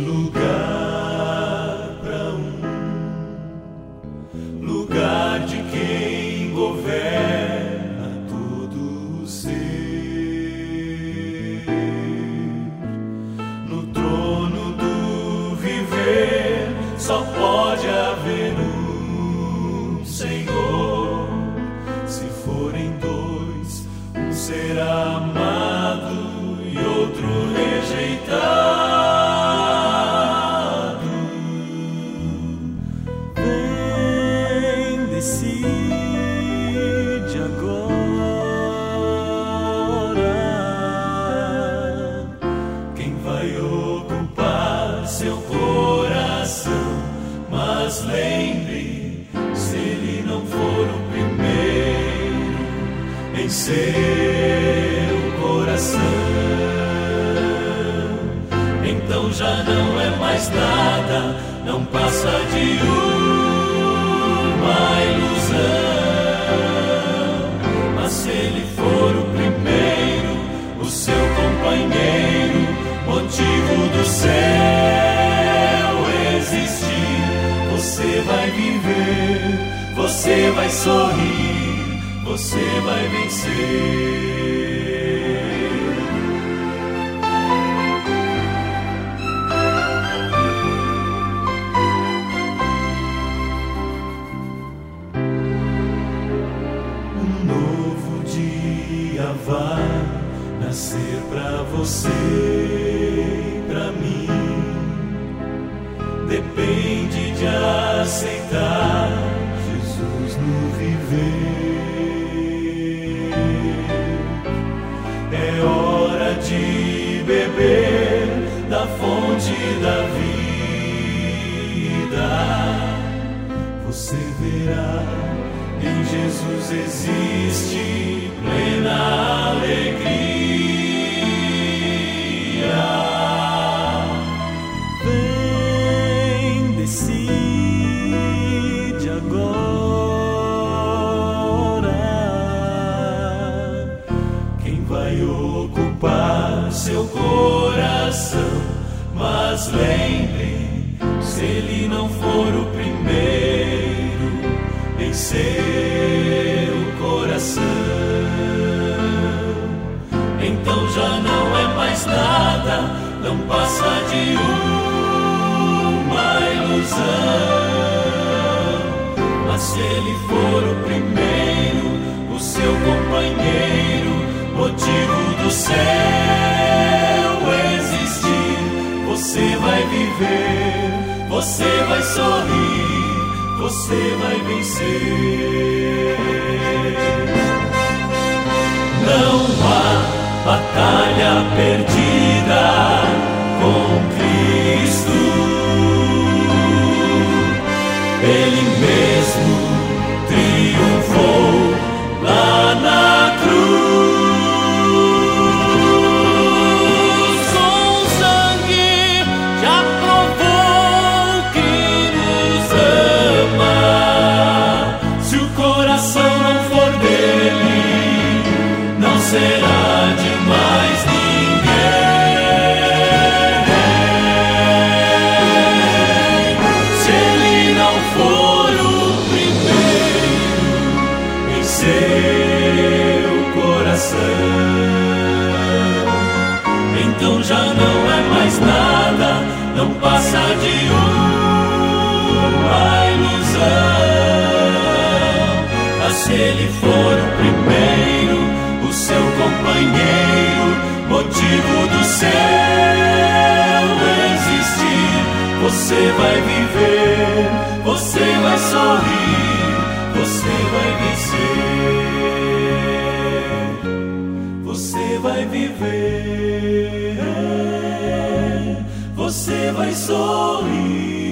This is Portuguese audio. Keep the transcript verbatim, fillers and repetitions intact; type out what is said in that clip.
lugar para um lugar de quem governa todo o ser. No trono do viver só pode haver um Senhor. Se forem dois, um será amado e outro rejeitado. Vem, decide agora quem vai ocupar seu coração. Mas lembre, se ele não for o primeiro em seu coração, então já não é mais nada, não passa de uma ilusão. Mas se ele for o primeiro, o seu companheiro, motivo do céu existir, você vai viver, você vai sorrir, você vai vencer. Vai nascer pra você e pra mim. Depende de aceitar Jesus no viver. É hora de beber da fonte da vida. Você verá, em Jesus existe plena alegria. Vem, decide agora quem vai ocupar seu coração. Mas lembre, se ele não for o primeiro em seu coração, então já não é mais nada, não passa de uma ilusão. Mas se ele for o primeiro, o seu companheiro, motivo do céu existir, você vai viver, você vai sorrir, você vai vencer. Não há batalha perdida com Cristo. Ele mesmo triunfou lá na cruz. Com sangue já provou que nos ama. Se o coração não for dele, não será de mais ninguém. Se ele não for o primeiro em seu coração, então já não é mais nada, não passa de uma ilusão. Mas se ele for o primeiro, o seu companheiro, motivo do céu existir, você vai viver, você vai sorrir, você vai vencer. Você vai viver, você vai sorrir.